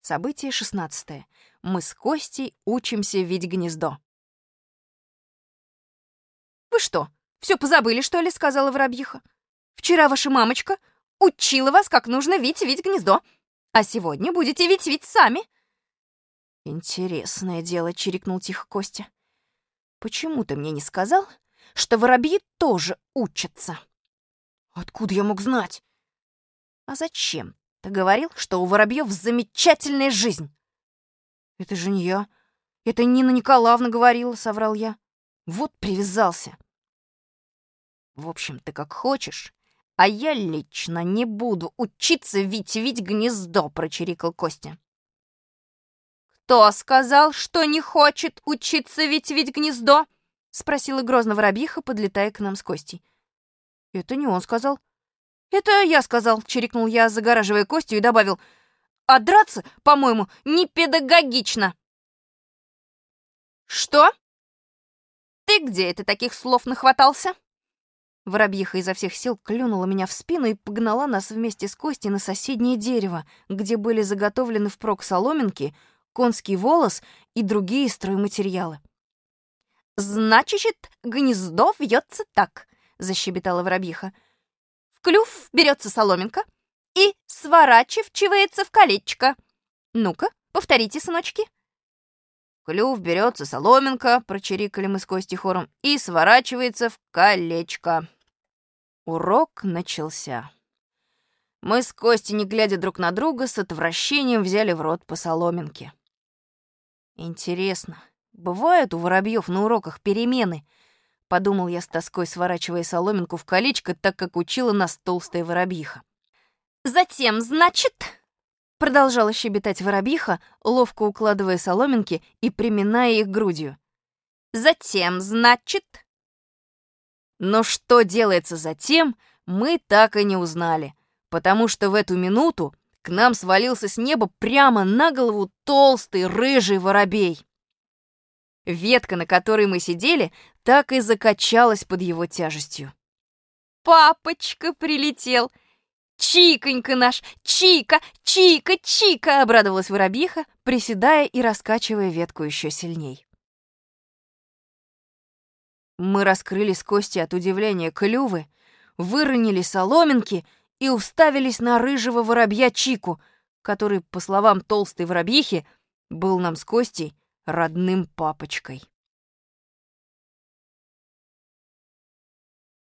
Событие 16. Мы с Костей учимся вить гнездо. «Вы что, все позабыли, что ли?» — сказала воробьиха. «Вчера ваша мамочка учила вас, как нужно вить гнездо, а сегодня будете вить сами». «Интересное дело», — чирикнул тихо Костя. «Почему ты мне не сказал, что воробьи тоже учатся?» «Откуда я мог знать?» «А зачем? Ты говорил, что у воробьев замечательная жизнь». «Это же не я. Это Нина Николаевна говорила», — соврал я. «Вот привязался». «В общем, ты как хочешь, а я лично не буду учиться вить гнездо», — прочирикал Костя. «Кто сказал, что не хочет учиться вить гнездо?» — спросила грозно воробьиха, подлетая к нам с Костей. «Это не он сказал». «Это я сказал», — чирикнул я, загораживая Костю, и добавил: «а драться, по-моему, не педагогично». «Что? Ты где это таких слов нахватался?» Воробьиха изо всех сил клюнула меня в спину и погнала нас вместе с Костей на соседнее дерево, где были заготовлены впрок соломинки, конский волос и другие стройматериалы. «Значит, гнездо вьется так», — защебетала воробьиха. «В клюв берется соломинка и сворачивается в колечко. Ну-ка, повторите, сыночки». «В клюв берется соломинка», — прочирикали мы с Костей хором, «и сворачивается в колечко». Урок начался. Мы с Костей, не глядя друг на друга, с отвращением взяли в рот по соломинке. «Интересно, бывают у воробьев на уроках перемены?» — подумал я с тоской, сворачивая соломинку в колечко, так как учила нас толстая воробьиха. «Затем, значит...» — продолжала щебетать воробьиха, ловко укладывая соломинки и приминая их грудью. «Затем, значит...» Но что делается затем, мы так и не узнали, потому что в эту минуту к нам свалился с неба прямо на голову толстый рыжий воробей. Ветка, на которой мы сидели, так и закачалась под его тяжестью. «Папочка прилетел! Чиконька наш! Чика! Чика! Чика!» — обрадовалась воробьиха, приседая и раскачивая ветку еще сильней. Мы раскрыли с Костей от удивления клювы, выронили соломинки и уставились на рыжего воробья Чику, который, по словам толстой воробьихи, был нам с Костей родным папочкой.